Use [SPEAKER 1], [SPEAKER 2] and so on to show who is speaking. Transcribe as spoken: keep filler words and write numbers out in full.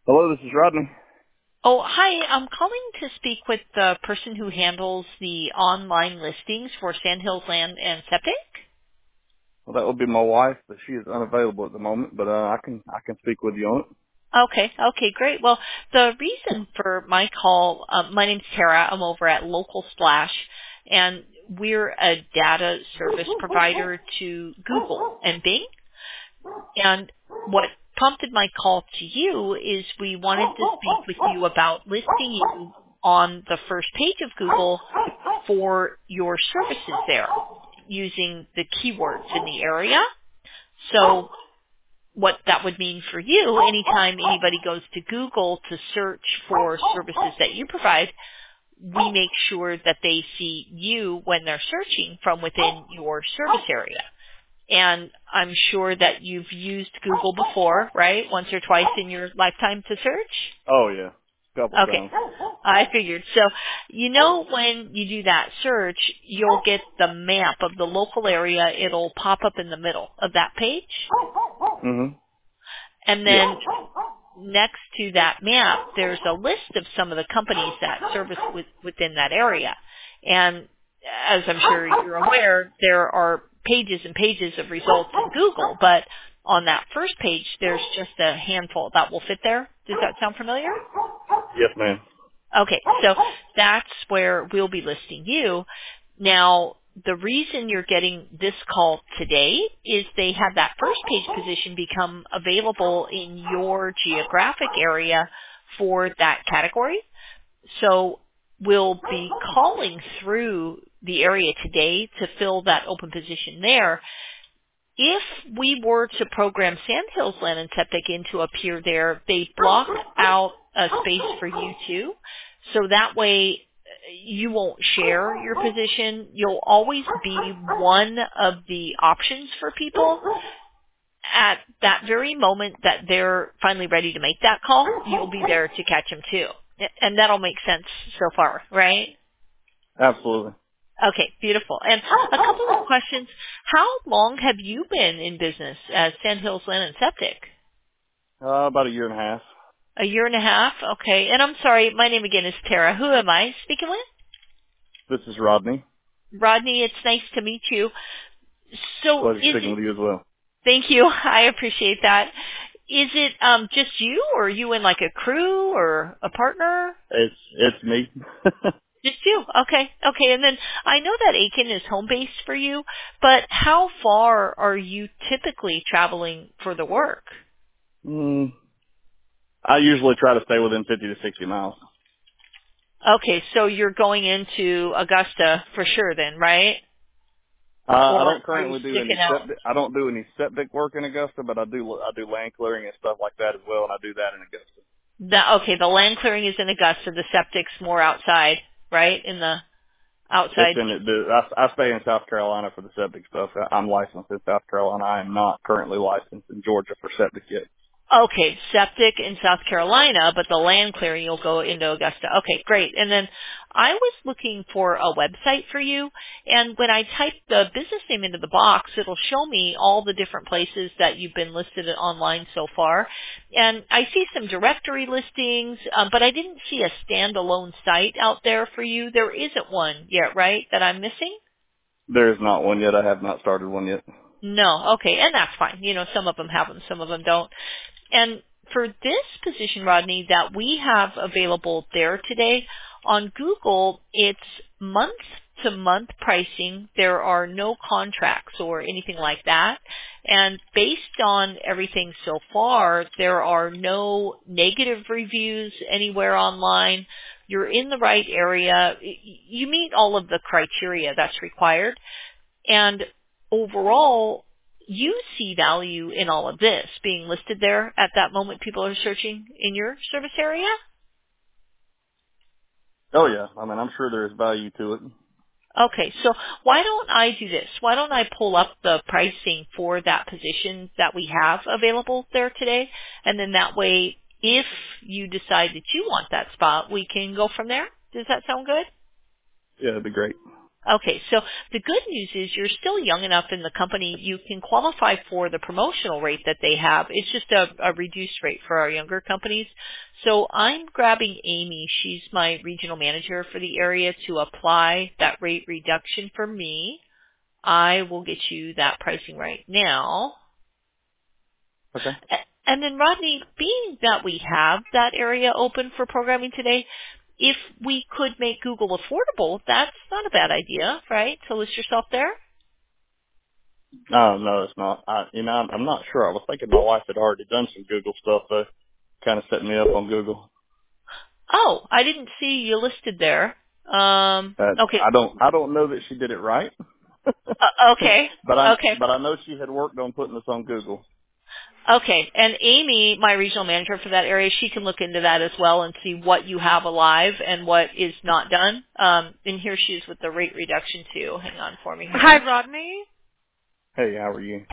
[SPEAKER 1] Hello, this is Rodney.
[SPEAKER 2] Oh, hi. I'm calling to speak with the person who handles the online listings for Sandhills Land and Septic.
[SPEAKER 1] Well, that would be my wife, but she is unavailable at the moment. But uh, I can I can speak with you on it.
[SPEAKER 2] Okay, okay, great. Well, the reason for my call, uh, my name's Tara. I'm over at Local Splash, and we're a data service provider to Google and Bing. And what prompted my call to you is we wanted to speak with you about listing you on the first page of Google for your services there using the keywords in the area. So what that would mean for you, anytime anybody goes to Google to search for services that you provide, we make sure that they see you when they're searching from within your service area. And I'm sure that you've used Google before, right? Once or twice in your lifetime to search?
[SPEAKER 1] Oh yeah, a couple
[SPEAKER 2] Okay.
[SPEAKER 1] times.
[SPEAKER 2] I figured. So, you know, when you do that search, you'll get the map of the local area. It'll pop up in the middle of that page.
[SPEAKER 1] Mhm.
[SPEAKER 2] And
[SPEAKER 1] Yeah.
[SPEAKER 2] then next to that map, there's a list of some of the companies that service with, within that area. And as I'm sure you're aware, there are pages and pages of results in Google, but on that first page, there's just a handful that will fit there. Does that sound familiar?
[SPEAKER 1] Yes, ma'am.
[SPEAKER 2] Okay, so that's where we'll be listing you. Now, the reason you're getting this call today is they had that first page position become available in your geographic area for that category. So we'll be calling through the area today to fill that open position there. If we were to program Sandhills Land and Septic in to appear there, they block out a space for you too. So that way uh, you won't share your position. You'll always be one of the options for people. At that very moment that they're finally ready to make that call, you'll be there to catch them too. And that'll make sense so far, right?
[SPEAKER 1] Absolutely.
[SPEAKER 2] Okay, beautiful. And a couple of questions. How long have you been in business as Sandhills Land and Septic?
[SPEAKER 1] Uh, about a year and a half.
[SPEAKER 2] A year and a half? Okay. And I'm sorry, my name again is Tara. Who am I speaking with?
[SPEAKER 1] This is Rodney.
[SPEAKER 2] Rodney, it's nice to meet you. So
[SPEAKER 1] Pleasure
[SPEAKER 2] is
[SPEAKER 1] speaking
[SPEAKER 2] it,
[SPEAKER 1] with you as well.
[SPEAKER 2] thank you, I appreciate that. Is it um, just you, or are you in like a crew or a partner?
[SPEAKER 1] It's it's me.
[SPEAKER 2] Just you. Okay. Okay. And then I know that Aiken is home base for you, but how far are you typically traveling for the work?
[SPEAKER 1] mm, I usually try to stay within fifty to sixty miles.
[SPEAKER 2] Okay, so you're going into Augusta for sure then, right?
[SPEAKER 1] Uh, I
[SPEAKER 2] Or
[SPEAKER 1] don't
[SPEAKER 2] are you
[SPEAKER 1] currently do any
[SPEAKER 2] sticking out?
[SPEAKER 1] septic. I don't do any septic work in Augusta, but I do I do land clearing and stuff like that as well, and I do that in Augusta.
[SPEAKER 2] The, okay, the land clearing is in Augusta. The septic's more outside, right? In the
[SPEAKER 1] It's
[SPEAKER 2] outside.
[SPEAKER 1] in it. The, I, I stay in South Carolina for the septic stuff. I- I'm licensed in South Carolina. I am not currently licensed in Georgia for septic yet.
[SPEAKER 2] Okay, septic in South Carolina, but the land clearing you'll go into Augusta. Okay, great. And then I was looking for a website for you, and when I type the business name into the box, it'll show me all the different places that you've been listed online so far. And I see some directory listings, um, but I didn't see a standalone site out there for you. There isn't one yet, right, that I'm missing?
[SPEAKER 1] There is not one yet. I have not started one yet.
[SPEAKER 2] No, okay, and that's fine. You know, some of them have them, some of them don't. And for this position, Rodney, that we have available there today, on Google, it's month-to-month pricing. There are no contracts or anything like that. And based on everything so far, there are no negative reviews anywhere online. You're in the right area. Y- You meet all of the criteria that's required. And overall, you see value in all of this being listed there at that moment people are searching in your service area?
[SPEAKER 1] Oh yeah. I mean, I'm sure there is value to it.
[SPEAKER 2] Okay, so why don't I do this? Why don't I pull up the pricing for that position that we have available there today? And then that way, if you decide that you want that spot, we can go from there. Does that sound good?
[SPEAKER 1] Yeah, it'd be great.
[SPEAKER 2] Okay, so the good news is you're still young enough in the company. You can qualify for the promotional rate that they have. It's just a, a reduced rate for our younger companies. So I'm grabbing Amy. She's my regional manager for the area to apply that rate reduction for me. I will get you that pricing right now.
[SPEAKER 1] Okay.
[SPEAKER 2] And then, Rodney, being that we have that area open for programming today, if we could make Google affordable, that's not a bad idea, right? To list yourself there?
[SPEAKER 1] No, no, it's not. I, you know, I'm, I'm not sure. I was thinking my wife had already done some Google stuff, though. Kind of set me up on Google.
[SPEAKER 2] Oh, I didn't see you listed there. Um,
[SPEAKER 1] Uh,
[SPEAKER 2] okay.
[SPEAKER 1] I don't, I don't know that she did it right.
[SPEAKER 2] Uh, okay.
[SPEAKER 1] but I,
[SPEAKER 2] Okay.
[SPEAKER 1] but I know she had worked on putting us on Google.
[SPEAKER 2] Okay. And Amy, my regional manager for that area, she can look into that as well and see what you have alive and what is not done. Um, and here she is with the rate reduction too. Hang on for me.
[SPEAKER 3] Hi, Rodney.
[SPEAKER 1] Hey, how are you?